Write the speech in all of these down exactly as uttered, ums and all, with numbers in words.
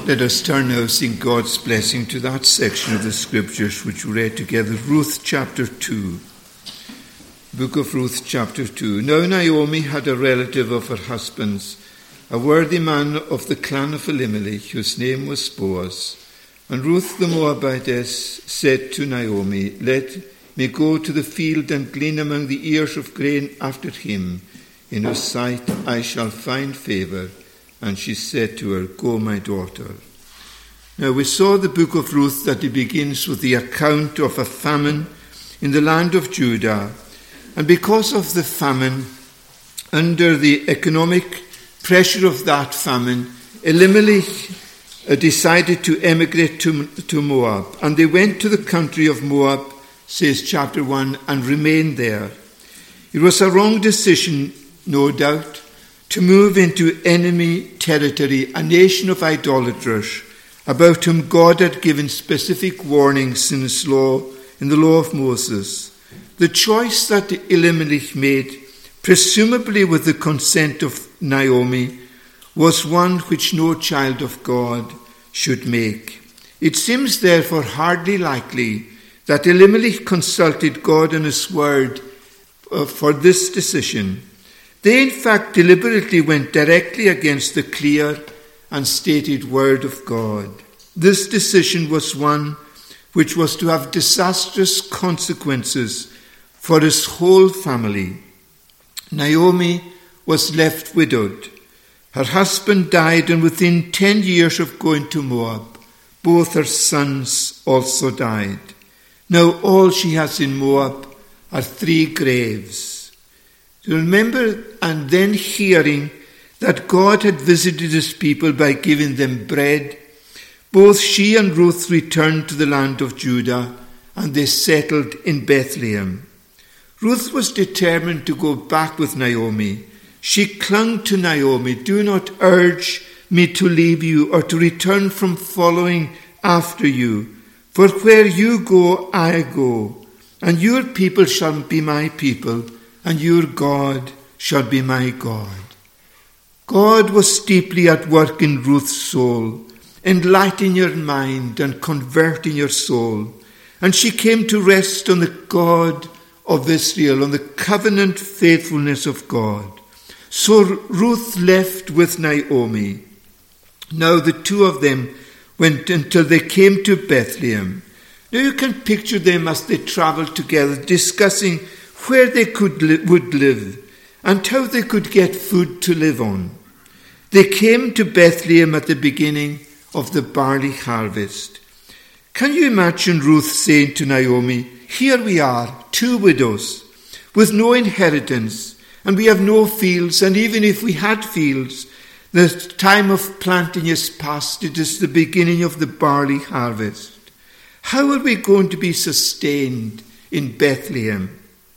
Let us turn now, sing God's blessing to that section of the scriptures which we read together, Ruth chapter two. Book of Ruth chapter two. Now Naomi had a relative of her husband's, a worthy man of the clan of Elimelech, whose name was Boaz. And Ruth the Moabitess said to Naomi, Let me go to the field and glean among the ears of grain after him. In whose sight I shall find favour. And she said to her, Go, my daughter. Now we saw the book of Ruth that it begins with the account of a famine in the land of Judah. And because of the famine, under the economic pressure of that famine, Elimelech uh, decided to emigrate to, to Moab. And they went to the country of Moab, says chapter one, and remained there. It was a wrong decision, no doubt, to move into enemy territory, a nation of idolaters, about whom God had given specific warnings in his law, in the law of Moses. The choice that Elimelech made, presumably with the consent of Naomi, was one which no child of God should make. It seems therefore hardly likely that Elimelech consulted God and his word uh, for this decision. They in fact deliberately went directly against the clear and stated word of God. This decision was one which was to have disastrous consequences for his whole family. Naomi was left widowed. Her husband died, and within ten years of going to Moab, both her sons also died. Now all she has in Moab are three graves. To remember and then hearing that God had visited his people by giving them bread, both she and Ruth returned to the land of Judah, and they settled in Bethlehem. Ruth was determined to go back with Naomi. She clung to Naomi, Do not urge me to leave you or to return from following after you. For where you go, I go, and your people shall be my people, and your God shall be my God. God was deeply at work in Ruth's soul, enlightening her mind and converting her soul. And she came to rest on the God of Israel, on the covenant faithfulness of God. So Ruth left with Naomi. Now the two of them went until they came to Bethlehem. Now you can picture them as they traveled together, discussing where they could li- would live and how they could get food to live on. They came to Bethlehem at the beginning of the barley harvest. Can you imagine Ruth saying to Naomi, Here we are, two widows, with no inheritance, and we have no fields, and even if we had fields, the time of planting is past. It is the beginning of the barley harvest. How are we going to be sustained in Bethlehem?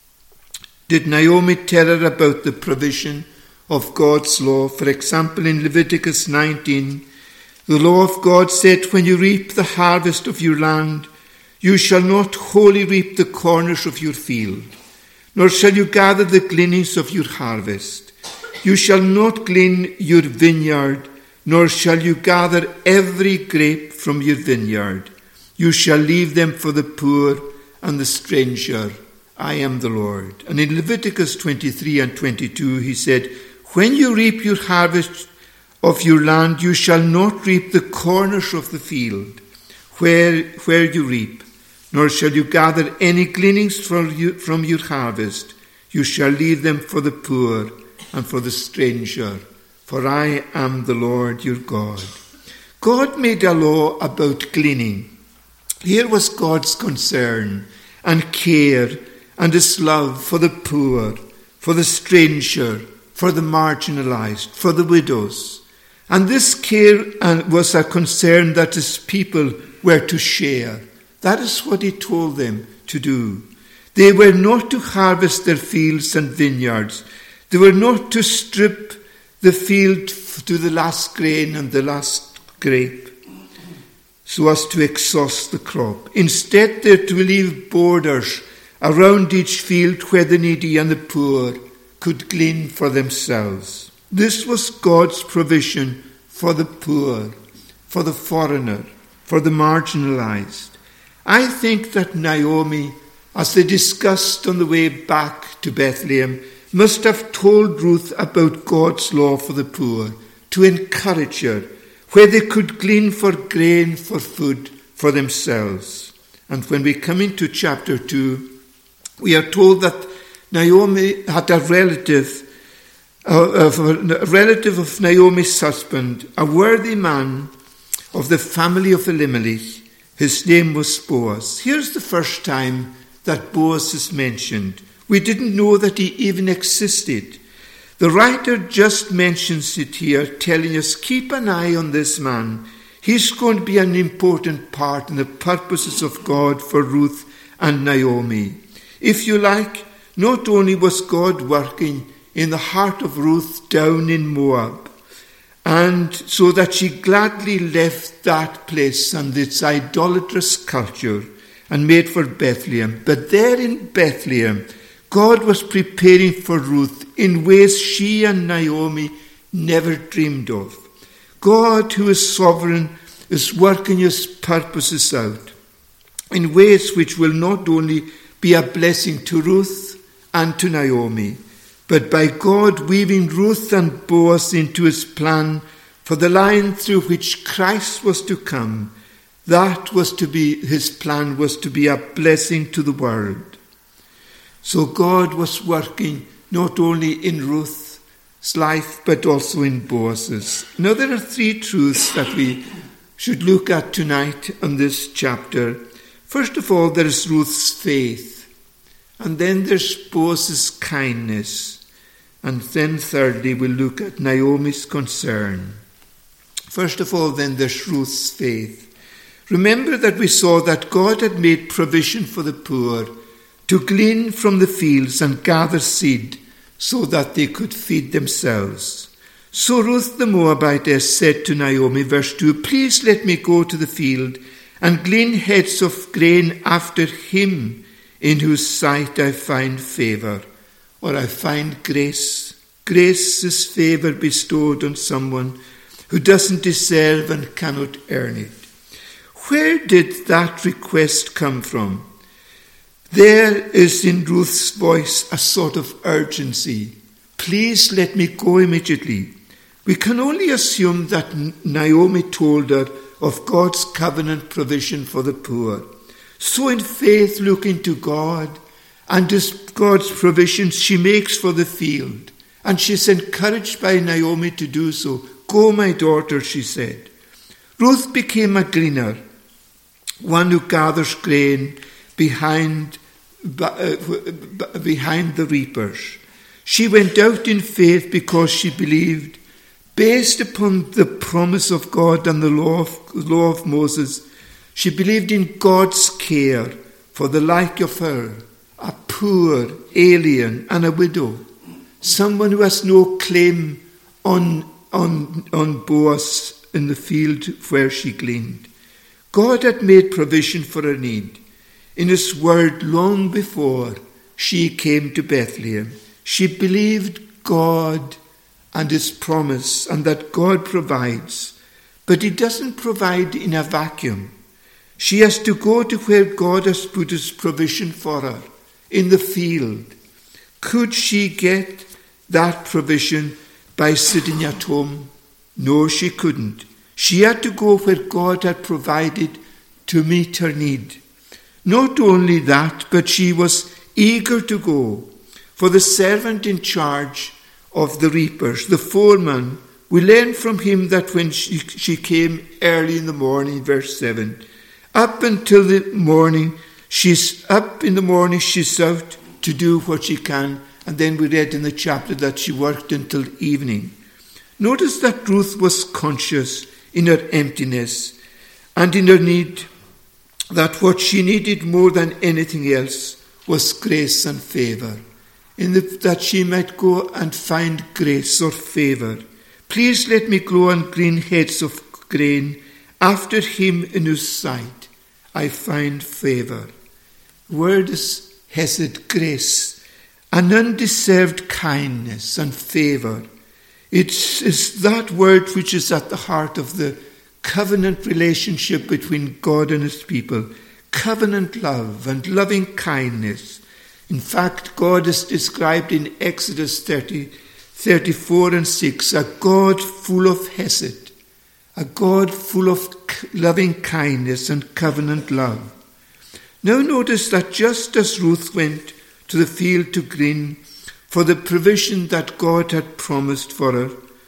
Did Naomi tell her about the provision of God's law? For example, in Leviticus nineteen, the law of God said, When you reap the harvest of your land, you shall not wholly reap the corners of your field, nor shall you gather the gleanings of your harvest. You shall not glean your vineyard, nor shall you gather every grape from your vineyard. You shall leave them for the poor and the stranger. I am the Lord. And in Leviticus twenty-three and twenty-two, he said, When you reap your harvest of your land, you shall not reap the corners of the field where, where you reap, nor shall you gather any gleanings from, you, from your harvest. You shall leave them for the poor and for the stranger, for I am the Lord your God. God made a law about gleaning. Here was God's concern and care and his love for the poor, for the stranger, for the marginalized, for the widows. And this care was a concern that his people were to share. That is what he told them to do. They were not to harvest their fields and vineyards. They were not to strip the field to the last grain and the last grape so as to exhaust the crop. Instead, they were to leave borders around each field where the needy and the poor could glean for themselves. This was God's provision for the poor, for the foreigner, for the marginalized. I think that Naomi, as they discussed on the way back to Bethlehem, must have told Ruth about God's law for the poor, to encourage her, where they could glean for grain, for food, for themselves. And when we come into chapter two, we are told that Naomi had a relative, uh, of a relative of Naomi's husband, a worthy man of the family of Elimelech. His name was Boaz. Here's the first time that Boaz is mentioned. We didn't know that he even existed. The writer just mentions it here, telling us, keep an eye on this man. He's going to be an important part in the purposes of God for Ruth and Naomi. If you like, not only was God working in the heart of Ruth down in Moab, and so that she gladly left that place and its idolatrous culture and made for Bethlehem, but there in Bethlehem, God was preparing for Ruth in ways she and Naomi never dreamed of. God, who is sovereign, is working his purposes out in ways which will not only be a blessing to Ruth and to Naomi, but by God weaving Ruth and Boaz into his plan for the line through which Christ was to come. That was to be, his plan was to be a blessing to the world. So God was working not only in Ruth's life, but also in Boaz's. Now there are three truths that we should look at tonight on this chapter. First of all, there is Ruth's faith. And then there's Boaz's kindness. And then thirdly, we'll look at Naomi's concern. First of all, then, there's Ruth's faith. Remember that we saw that God had made provision for the poor to glean from the fields and gather seed so that they could feed themselves. So Ruth the Moabitess said to Naomi, verse two, please let me go to the field and glean heads of grain after him in whose sight I find favor, or I find grace. Grace is favor bestowed on someone who doesn't deserve and cannot earn it. Where did that request come from? There is in Ruth's voice a sort of urgency. Please let me go immediately. We can only assume that Naomi told her of God's covenant provision for the poor. So in faith, looking to God and his God's provisions she makes for the field. And she's encouraged by Naomi to do so. Go, my daughter, she said. Ruth became a gleaner, one who gathers grain behind behind the reapers. She went out in faith because she believed, based upon the promise of God and the law of, law of Moses, she believed in God's care for the like of her, a poor alien and a widow, someone who has no claim on, on, on Boaz in the field where she gleaned. God had made provision for her need in his word long before she came to Bethlehem. She believed God and his promise, and that God provides. But he doesn't provide in a vacuum. She has to go to where God has put his provision for her, in the field. Could she get that provision by sitting at home? No, she couldn't. She had to go where God had provided to meet her need. Not only that, but she was eager to go. For the servant in charge of the reapers, the foreman, we learn from him that when she, she came early in the morning, verse seven, up until the morning, she's up in the morning, she's out to do what she can. And then we read in the chapter that she worked until evening. Notice that Ruth was conscious in her emptiness and in her need, that what she needed more than anything else was grace and favor, in the, that she might go and find grace or favor. Please let me go and glean heads of grain after him in whose sight I find favor. Word is hesed, grace, an undeserved kindness and favor. It is that word which is at the heart of the covenant relationship between God and his people, covenant love and loving kindness. In fact, God is described in Exodus thirty, thirty-four and six, a God full of hesed, a God full of loving kindness and covenant love. Now notice that just as Ruth went to the field to glean for the provision that God had promised for her,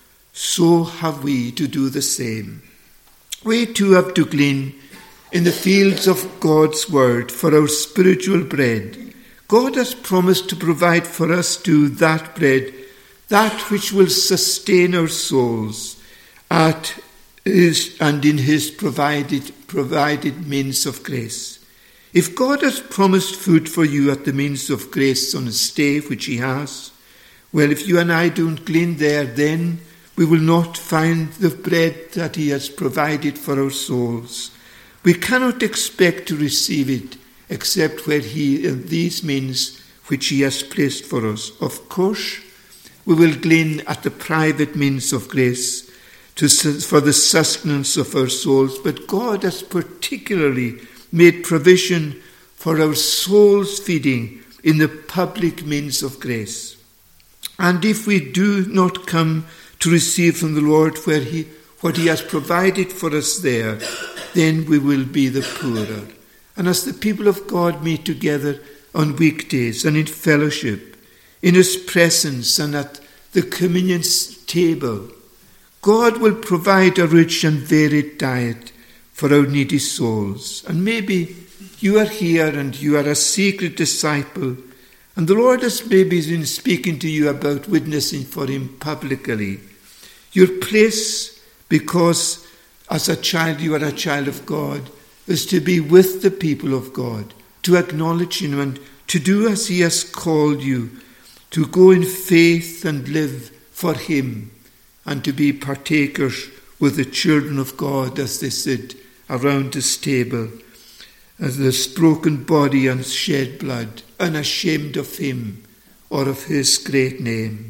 so have we to do the same. We too have to glean in the fields of God's word for our spiritual bread. God has promised to provide for us too that bread, that which will sustain our souls at his, and in his provided, provided means of grace. If God has promised food for you at the means of grace on his day, which he has, well, if you and I don't glean there, then we will not find the bread that he has provided for our souls. We cannot expect to receive it except where he, in these means which he has placed for us. Of course, we will glean at the private means of grace to, for the sustenance of our souls, but God has particularly made provision for our souls' feeding in the public means of grace. And if we do not come to receive from the Lord where he, what he has provided for us there, then we will be the poorer. And as the people of God meet together on weekdays and in fellowship, in his presence and at the communion table, God will provide a rich and varied diet for our needy souls. And maybe you are here and you are a secret disciple, and the Lord has maybe been speaking to you about witnessing for him publicly. Your place, because as a child you are a child of God, is to be with the people of God, to acknowledge him and to do as he has called you, to go in faith and live for him, and to be partakers with the children of God as they sit around his table, as this broken body and shed blood, unashamed of him or of his great name.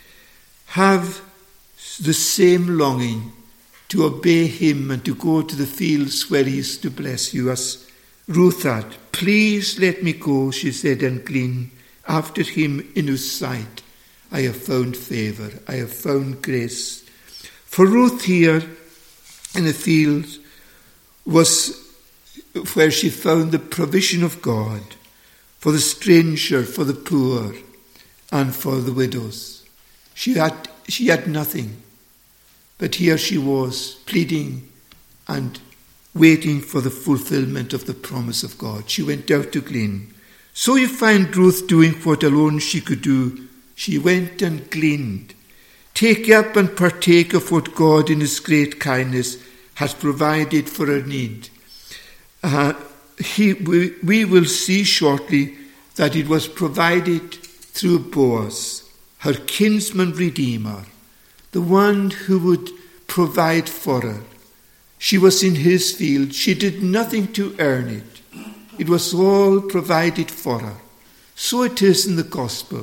Have the same longing to obey him and to go to the fields where he is to bless you, as Ruth had. Please let me go, she said, and glean after him in whose sight I have found favour, I have found grace. For Ruth here in the field was where she found the provision of God for the stranger, for the poor, and for the widows. She had, she had nothing, but here she was pleading and waiting for the fulfillment of the promise of God. She went out to glean. So you find Ruth doing what alone she could do. She went and gleaned. Take up and partake of what God in his great kindness has provided for her need. Uh, he, we, we will see shortly that it was provided through Boaz, her kinsman redeemer, the one who would provide for her. She was in his field. She did nothing to earn it. It was all provided for her. So it is in the gospel.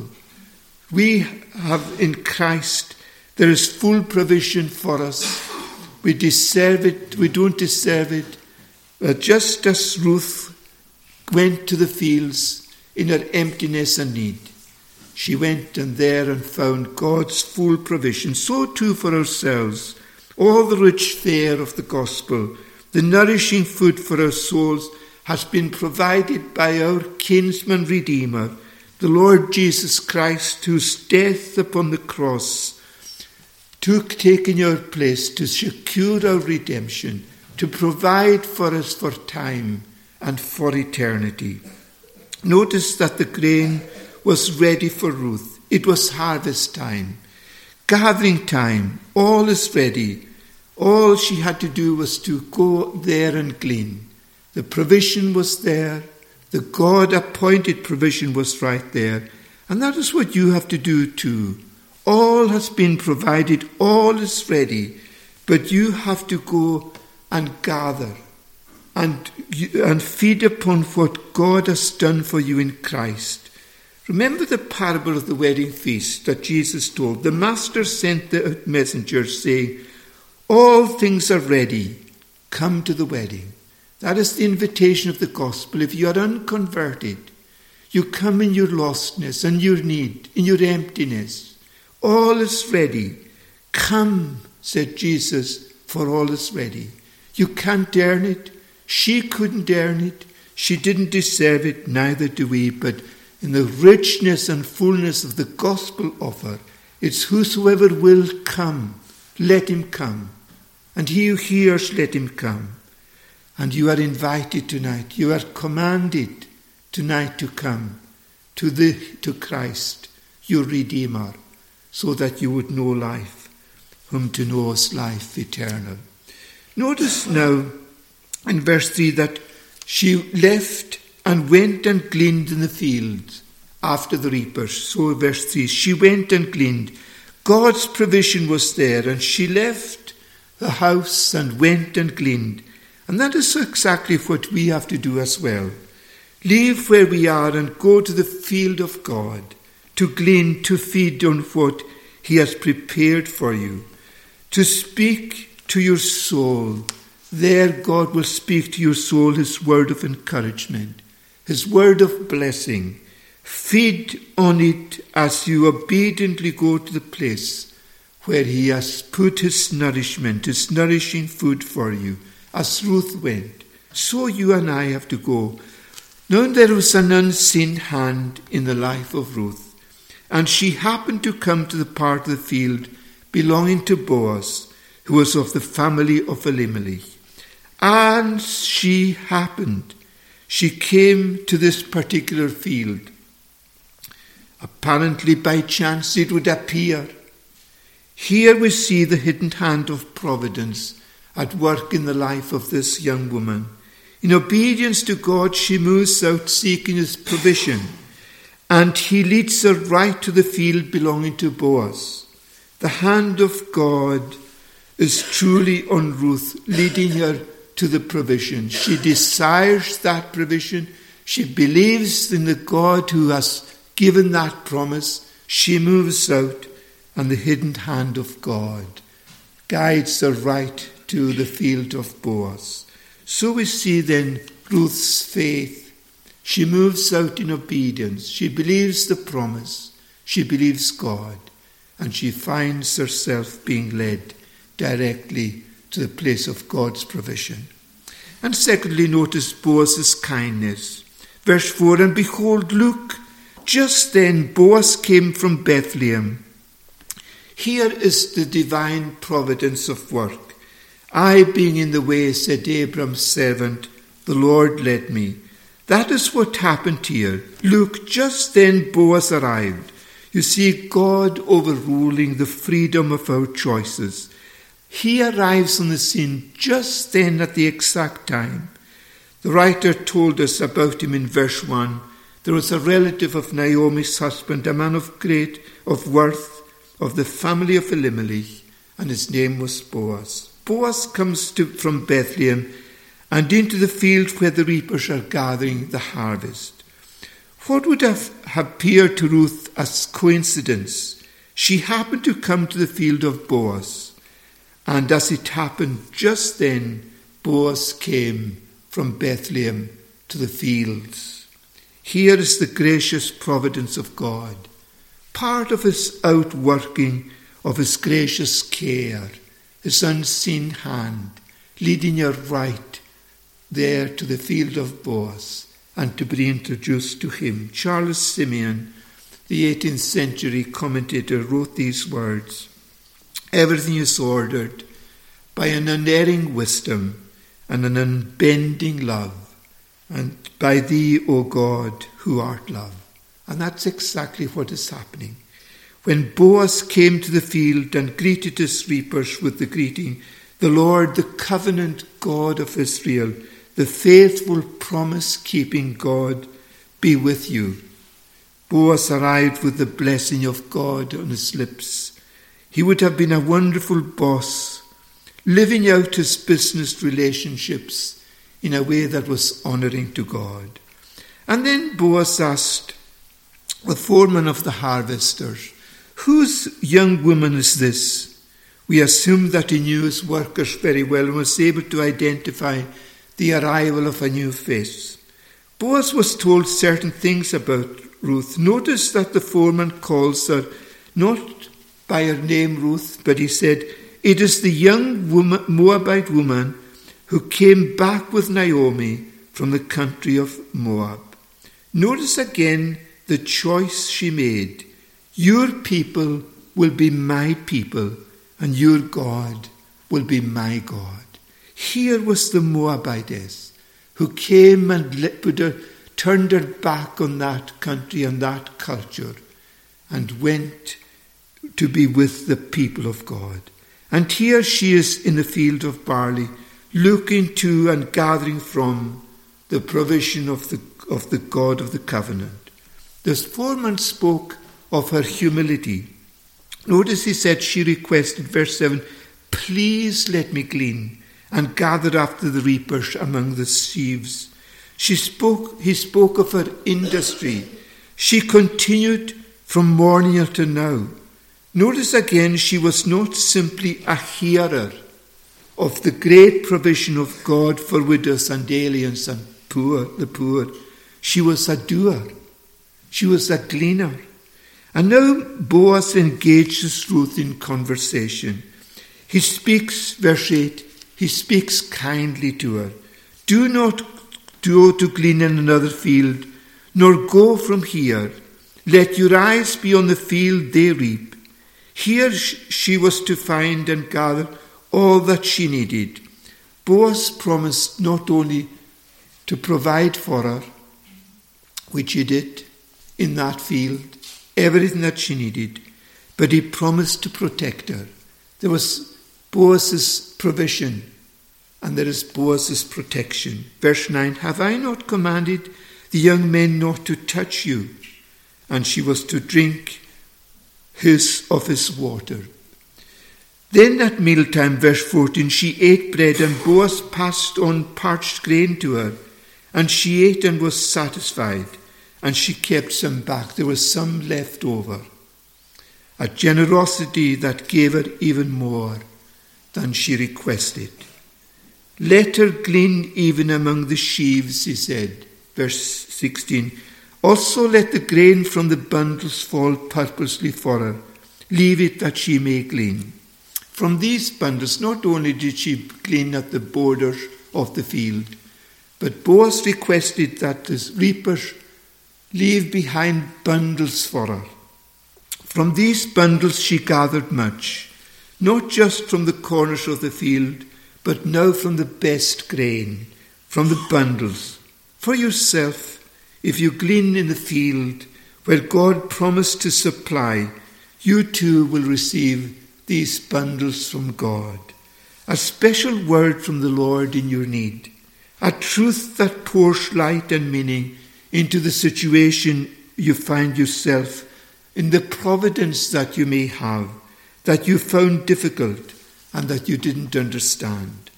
We have in Christ, there is full provision for us. We deserve it. We don't deserve it. But just as Ruth went to the fields in her emptiness and need, she went and there and found God's full provision. So too for ourselves, all the rich fare of the gospel, the nourishing food for our souls, has been provided by our kinsman redeemer, the Lord Jesus Christ, whose death upon the cross took taking our place to secure our redemption, to provide for us for time and for eternity. Notice that the grain was ready for Ruth. It was harvest time, gathering time. All is ready. All she had to do was to go there and glean. The provision was there. The God-appointed provision was right there. And that is what you have to do too. All has been provided. All is ready. But you have to go and gather and, and feed upon what God has done for you in Christ. Remember the parable of the wedding feast that Jesus told. The master sent the messenger saying, all things are ready. come to the wedding. That is the invitation of the gospel. If you are unconverted, you come in your lostness and your need, in your emptiness. All is ready. Come, said Jesus, for all is ready. You can't earn it. She couldn't earn it. She didn't deserve it, neither do we. But in the richness and fullness of the gospel offer, it's whosoever will come, let him come. And he who hears, let him come. And you are invited tonight. You are commanded tonight to come to the to Christ, your Redeemer, so that you would know life, whom to know is life eternal. Notice now in verse three that she left and went and gleaned in the fields after the reapers. So verse three, she went and gleaned. God's provision was there, and she left the house and went and gleaned. And that is exactly what we have to do as well. Leave where we are and go to the field of God, to glean, to feed on what he has prepared for you, to speak to your soul. There God will speak to your soul his word of encouragement, his word of blessing. Feed on it as you obediently go to the place where he has put his nourishment, his nourishing food for you. As Ruth went, so you and I have to go. Now there was an unseen hand in the life of Ruth, and she happened to come to the part of the field belonging to Boaz, who was of the family of Elimelech. And she happened, she came to this particular field. Apparently by chance it would appear. Here we see the hidden hand of providence at work in the life of this young woman. In obedience to God, she moves out seeking his provision, and he leads her right to the field belonging to Boaz. The hand of God is truly on Ruth, leading her to the provision. She desires that provision. She believes in the God who has given that promise. She moves out, and the hidden hand of God guides her right to the field of Boaz. So we see then Ruth's faith. She moves out in obedience. She believes the promise. She believes God. And she finds herself being led directly to the place of God's provision. And secondly, notice Boaz's kindness. Verse four, and behold, look, just then Boaz came from Bethlehem. Here is the divine providence of work. I being in the way, said Abram's servant, the Lord led me. That is what happened here. Look, just then Boaz arrived. You see God overruling the freedom of our choices. He arrives on the scene just then at the exact time. The writer told us about him in verse one. There was a relative of Naomi's husband, a man of great, of worth, of the family of Elimelech, and his name was Boaz. Boaz comes to, from Bethlehem and into the field where the reapers are gathering the harvest. What would have appeared to Ruth as coincidence? She happened to come to the field of Boaz, and as it happened, just then Boaz came from Bethlehem to the fields. Here is the gracious providence of God, part of his outworking of his gracious care, his unseen hand, leading her right there to the field of Boaz and to be introduced to him. Charles Simeon, the eighteenth century commentator, wrote these words: everything is ordered by an unerring wisdom and an unbending love, and by thee, O God, who art love. And that's exactly what is happening. When Boaz came to the field and greeted his reapers with the greeting, the Lord, the covenant God of Israel, the faithful promise-keeping God, be with you. Boaz arrived with the blessing of God on his lips. He would have been a wonderful boss, living out his business relationships in a way that was honouring to God. And then Boaz asked the foreman of the harvesters, whose young woman is this? We assume that he knew his workers very well and was able to identify the arrival of a new face. Boaz was told certain things about Ruth. Notice that the foreman calls her not by her name Ruth, but he said, "It is the young woman, Moabite woman who came back with Naomi from the country of Moab." Notice again the choice she made. Your people will be my people, and your God will be my God. Here was the Moabitess who came and put her, turned her back on that country and that culture and went to be with the people of God. And here she is in the field of barley, looking to and gathering from the provision of the, of the God of the covenant. The foreman spoke of her humility. Notice he said she requested, verse seven, "Please let me glean and gather after the reapers among the sheaves." She spoke, he spoke of her industry. She continued from morning until now. Notice again, she was not simply a hearer of the great provision of God for widows and aliens and poor, the poor. She was a doer. She was a gleaner. And now Boaz engages Ruth in conversation. He speaks, verse eight, he speaks kindly to her. "Do not go to glean in another field, nor go from here. Let your eyes be on the field they reap." Here she was to find and gather all that she needed. Boaz promised not only to provide for her, which he did in that field, everything that she needed, but he promised to protect her. There was Boaz's provision, and there is Boaz's protection. Verse nine, "Have I not commanded the young men not to touch you?" And she was to drink his of his water. Then at mealtime, verse fourteen, she ate bread, and Boaz passed on parched grain to her, and she ate and was satisfied, and she kept some back. There was some left over. A generosity that gave her even more than she requested. "Let her glean even among the sheaves," he said. Verse sixteen, "Also let the grain from the bundles fall purposely for her. Leave it that she may glean." From these bundles, not only did she glean at the borders of the field, but Boaz requested that the reapers leave behind bundles for her. From these bundles she gathered much, not just from the corners of the field, but now from the best grain, from the bundles. For yourself, if you glean in the field where God promised to supply, you too will receive these bundles from God. A special word from the Lord in your need. A truth that pours light and meaning into the situation you find yourself, in the providence that you may have, that you found difficult and that you didn't understand.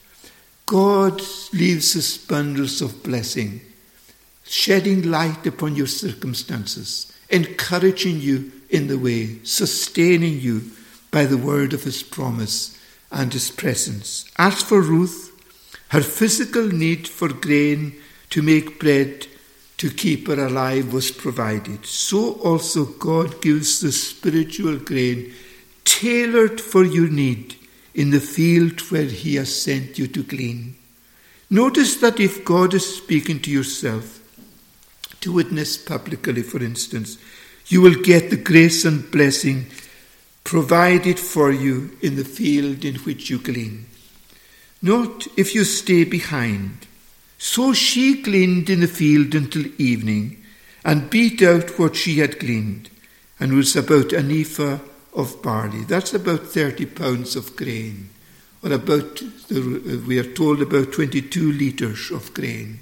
God leaves us bundles of blessing, shedding light upon your circumstances, encouraging you in the way, sustaining you by the word of his promise and his presence. As for Ruth, her physical need for grain to make bread to keep her alive was provided. So also God gives the spiritual grain tailored for your need in the field where he has sent you to glean. Notice that if God is speaking to yourself, to witness publicly, for instance, you will get the grace and blessing provided for you in the field in which you glean. Not if you stay behind. So she gleaned in the field until evening, and beat out what she had gleaned, and was about an ephah of barley. That's about thirty pounds of grain, or about, we are told, about twenty-two litres of grain.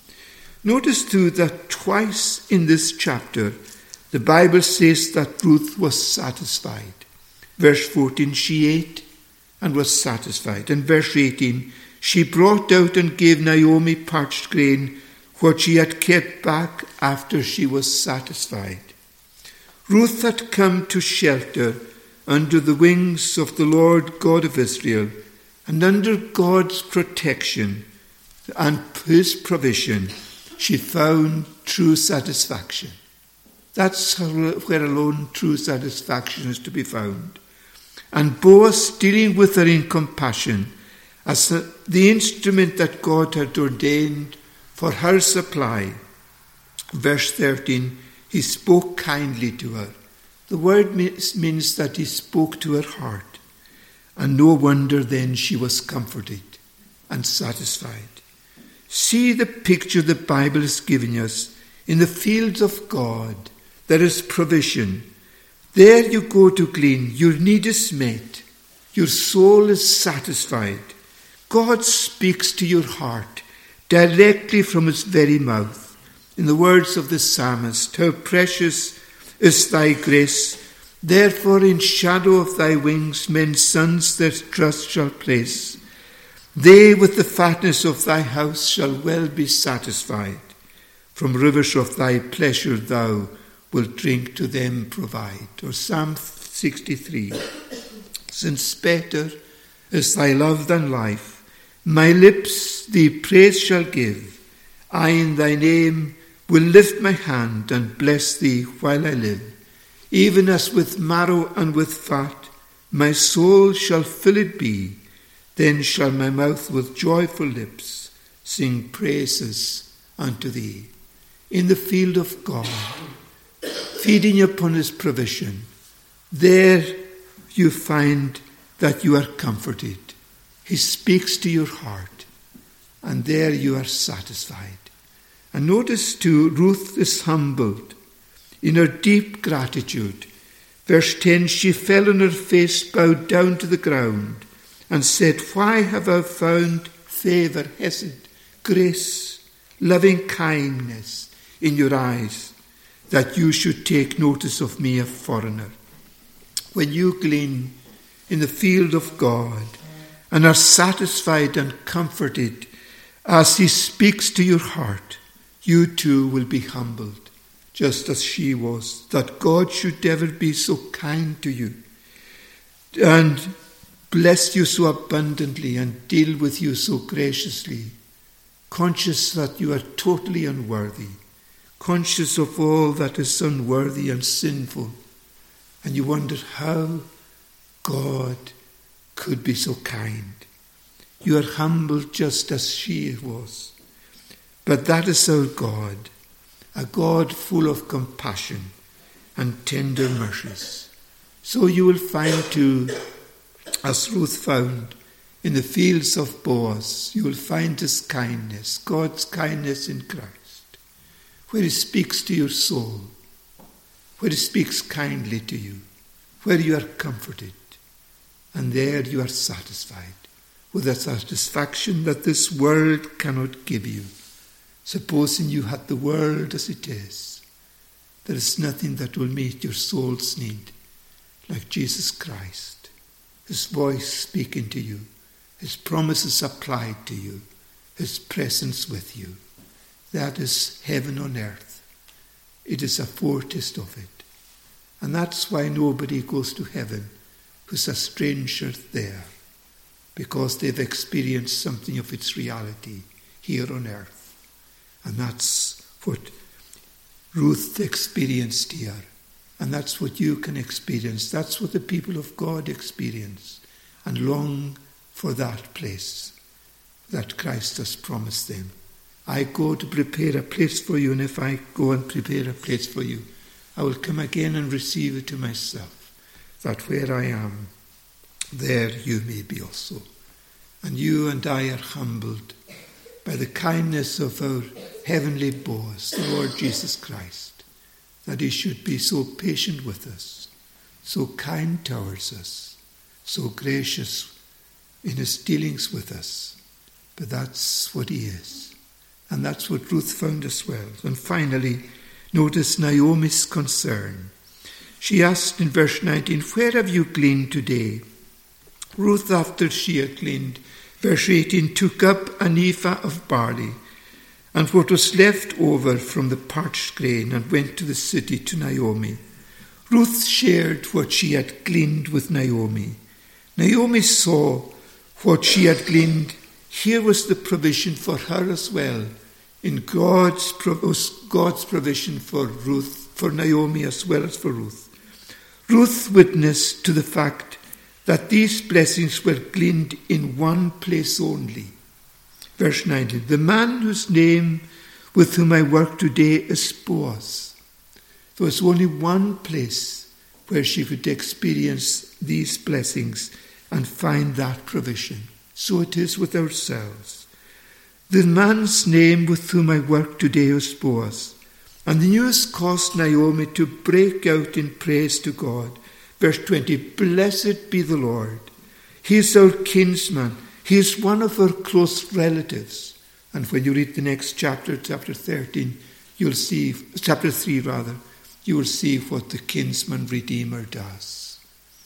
Notice too that twice in this chapter, the Bible says that Ruth was satisfied. Verse fourteen, she ate and was satisfied. And verse eighteen, she brought out and gave Naomi parched grain, what she had kept back after she was satisfied. Ruth had come to shelter under the wings of the Lord God of Israel, and under God's protection and his provision, she found true satisfaction. That's where alone true satisfaction is to be found. And Boaz, dealing with her in compassion, as the instrument that God had ordained for her supply. Verse thirteen, he spoke kindly to her. The word means that he spoke to her heart. And no wonder then she was comforted and satisfied. See the picture the Bible is giving us. In the fields of God, there is provision. There you go to glean. Your need is met. Your soul is satisfied. God speaks to your heart directly from his very mouth. In the words of the psalmist, how precious is thy grace. Therefore in shadow of thy wings men's sons their trust shall place. They with the fatness of thy house shall well be satisfied. From rivers of thy pleasure thou wilt drink, to them provide. Or Psalm sixty-three. Since better is thy love than life, my lips thee praise shall give. I in thy name will lift my hand and bless thee while I live. Even as with marrow and with fat, my soul shall fill it be. Then shall my mouth with joyful lips sing praises unto thee. In the field of God, feeding upon his provision, there you find that you are comforted. He speaks to your heart, and there you are satisfied. And notice too, Ruth is humbled in her deep gratitude. Verse ten, she fell on her face, bowed down to the ground, and said, why have I found favour, hesed, grace, loving kindness in your eyes, that you should take notice of me, a foreigner? When you glean in the field of God and are satisfied and comforted as he speaks to your heart, you too will be humbled, just as she was, that God should ever be so kind to you and bless you so abundantly and deal with you so graciously, conscious that you are totally unworthy, conscious of all that is unworthy and sinful, and you wonder how God could be so kind. You are humbled just as she was. But that is our God, a God full of compassion and tender mercies. So you will find too, as Ruth found in the fields of Boaz, you will find his kindness, God's kindness in Christ, where he speaks to your soul, where he speaks kindly to you, where you are comforted, and there you are satisfied with a satisfaction that this world cannot give you. Supposing you had the world as it is, there is nothing that will meet your soul's need like Jesus Christ, his voice speaking to you, his promises applied to you, his presence with you. That is heaven on earth. It is a foretaste of it. And that's why nobody goes to heaven who's a stranger there, because they've experienced something of its reality here on earth. And that's what Ruth experienced here. And that's what you can experience. That's what the people of God experience and long for that place that Christ has promised them. I go to prepare a place for you, and if I go and prepare a place for you, I will come again and receive it to myself, that where I am, there you may be also. And you and I are humbled by the kindness of our heavenly Boaz, the Lord Jesus Christ, that he should be so patient with us, so kind towards us, so gracious in his dealings with us. But that's what he is. And that's what Ruth found as well. And finally, notice Naomi's concern. She asked in verse nineteen, where have you gleaned today? Ruth, after she had gleaned, verse eighteen, took up an ephah of barley and what was left over from the parched grain, and went to the city to Naomi. Ruth shared what she had gleaned with Naomi. Naomi saw what she had gleaned. Here was the provision for her as well. In God's, God's provision for Ruth, for Naomi as well as for Ruth. Ruth witnessed to the fact that these blessings were gleaned in one place only. Verse nineteen, the man whose name with whom I work today is Boaz. There was only one place where she could experience these blessings and find that provision. So it is with ourselves. The man's name with whom I work today is Boaz. And the news caused Naomi to break out in praise to God. Verse twenty, blessed be the Lord. He is our kinsman. He is one of our close relatives. And when you read the next chapter, chapter thirteen, you'll see, chapter three rather, you will see what the kinsman redeemer does.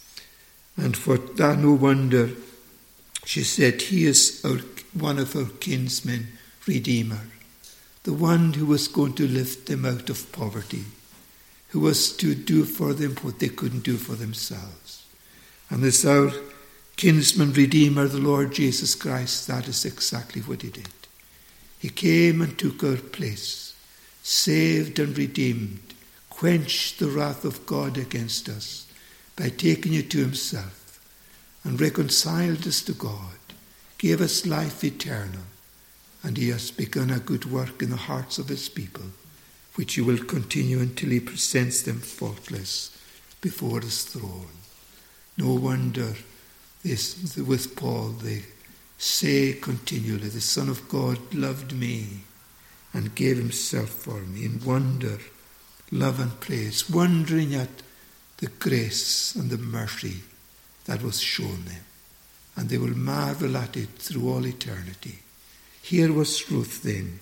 And for that, no wonder, she said, he is our, one of our kinsmen redeemer. The one who was going to lift them out of poverty, who was to do for them what they couldn't do for themselves. And as our kinsman redeemer, the Lord Jesus Christ, that is exactly what he did. He came and took our place, saved and redeemed, quenched the wrath of God against us by taking you to himself and reconciled us to God, gave us life eternal, and he has begun a good work in the hearts of his people, which he will continue until he presents them faultless before his throne. No wonder this, with Paul they say continually, the Son of God loved me and gave himself for me, in wonder, love and praise, wondering at the grace and the mercy that was shown them. And they will marvel at it through all eternity. Here was Ruth then.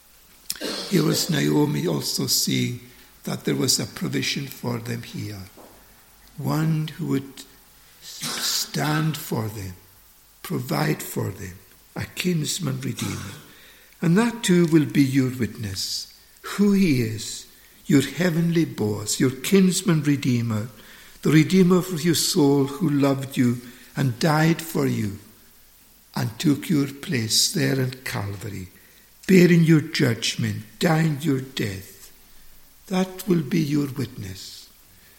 Here was Naomi also seeing that there was a provision for them here. One who would stand for them, provide for them, a kinsman redeemer. And that too will be your witness, who he is, your heavenly boss, your kinsman redeemer, the redeemer of your soul who loved you and died for you and took your place there in Calvary, bearing your judgment, dying your death. That will be your witness,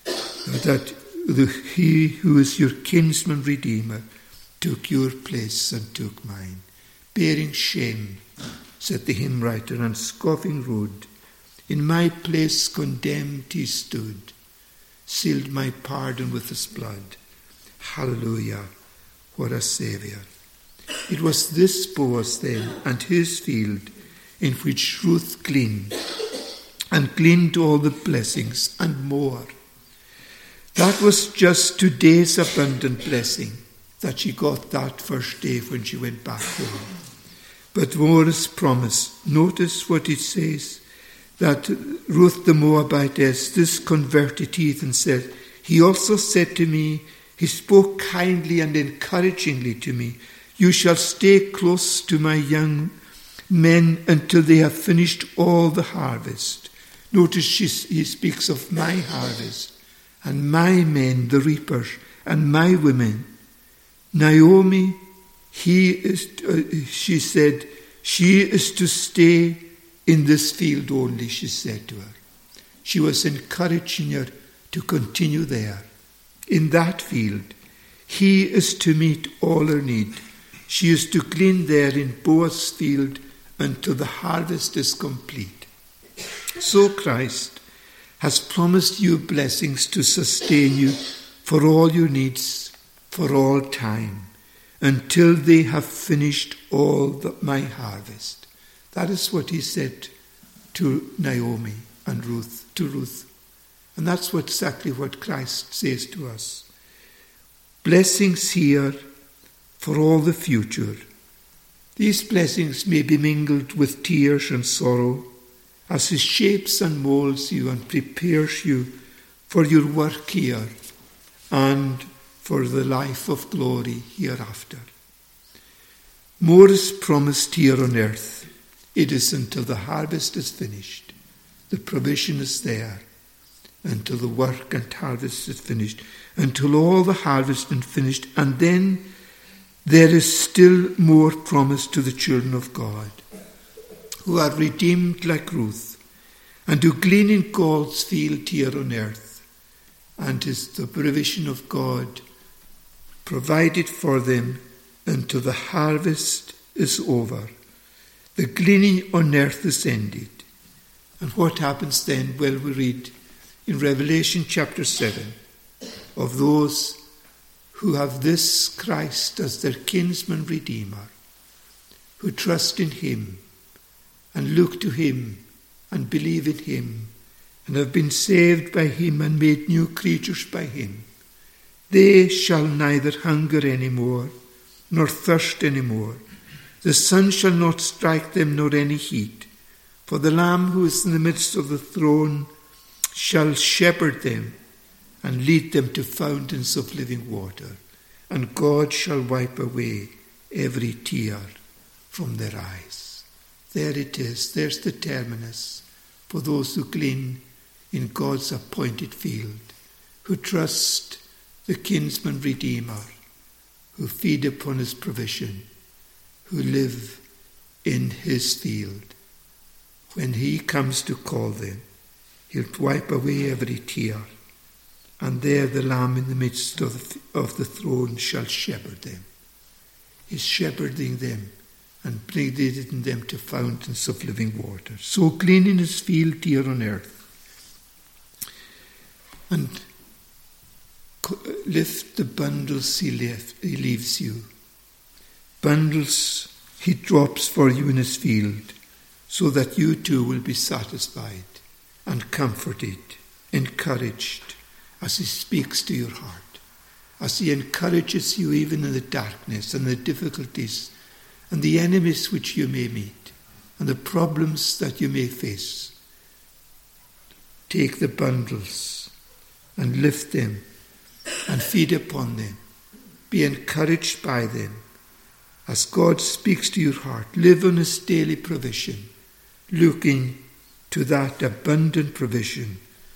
that the, he who is your kinsman redeemer took your place and took mine, bearing shame, said the hymn writer, and scoffing rude. In my place condemned he stood, sealed my pardon with his blood. Hallelujah, what a Saviour. It was this Boaz then and his field in which Ruth gleaned, and gleaned all the blessings and more. That was just today's abundant blessing that she got that first day when she went back home. But more is promised. Notice what it says, that Ruth the Moabitess, this converted heathen, said, he also said to me, he spoke kindly and encouragingly to me, you shall stay close to my young men until they have finished all the harvest. Notice she, he speaks of my harvest, and my men, the reapers, and my women. Naomi, he is, uh, she said, she is to stay in this field only, she said to her. She was encouraging her to continue there, in that field. He is to meet all her need. She is to glean there in Boaz's field until the harvest is complete. So Christ has promised you blessings to sustain you for all your needs, for all time, until they have finished all the, my harvest. That is what he said to Naomi and Ruth, to Ruth. And that's what, exactly what Christ says to us. Blessings here for all the future. These blessings may be mingled with tears and sorrow as he shapes and molds you and prepares you for your work here and for the life of glory hereafter. More is promised here on earth. It is until the harvest is finished. The provision is there. until the work and harvest is finished, until all the harvest is finished. And then there is still more promise to the children of God, who are redeemed like Ruth, and who glean in God's field here on earth, and is the provision of God provided for them until the harvest is over. The gleaning on earth is ended. And what happens then? Well, we read in Revelation chapter seven of those who have this Christ as their kinsman redeemer, who trust in him and look to him and believe in him and have been saved by him and made new creatures by him. They shall neither hunger any more nor thirst any more. The sun shall not strike them nor any heat. For the Lamb who is in the midst of the throne shall shepherd them and lead them to fountains of living water. And God shall wipe away every tear from their eyes. There it is. There's the terminus for those who glean in God's appointed field, who trust the kinsman redeemer, who feed upon his provision, who live in his field. When he comes to call them, he'll wipe away every tear, and there the Lamb in the midst of the, of the throne shall shepherd them. He's shepherding them and leading them to fountains of living water. So glean in his field here on earth, and lift the bundles he, left, he leaves you. Bundles he drops for you in his field, so that you too will be satisfied and comforted, encouraged, as he speaks to your heart, as he encourages you even in the darkness and the difficulties and the enemies which you may meet and the problems that you may face. Take the bundles and lift them and feed upon them. Be encouraged by them. As God speaks to your heart, live on his daily provision, looking to that abundant provision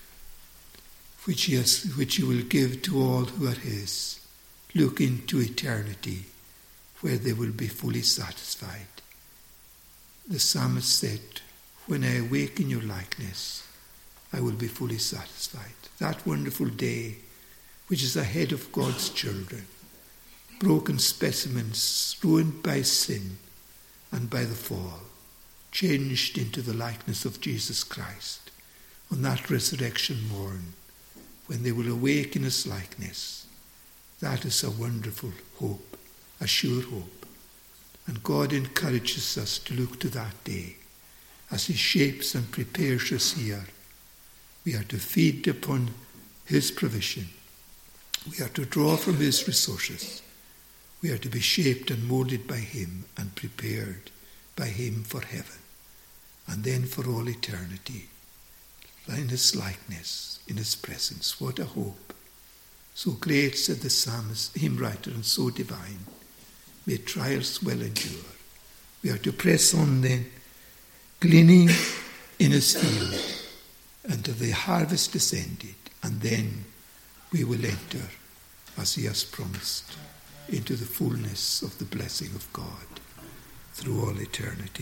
which he, has, which he will give to all who are his, looking to eternity, where they will be fully satisfied. The psalmist said, when I awake in your likeness, I will be fully satisfied. That wonderful day, which is ahead of God's children, broken specimens, ruined by sin and by the fall, changed into the likeness of Jesus Christ on that resurrection morn, when they will awake in his likeness. That is a wonderful hope, a sure hope. And God encourages us to look to that day as he shapes and prepares us here. We are to feed upon his provision. We are to draw from his resources. We are to be shaped and molded by him and prepared by him for heaven, and then for all eternity, in his likeness, in his presence. What a hope! So great, said the psalmist, hymn writer, and so divine. May trials well endure. We are to press on then, gleaning in his field until the harvest is ended, and then we will enter, as he has promised, into the fullness of the blessing of God through all eternity.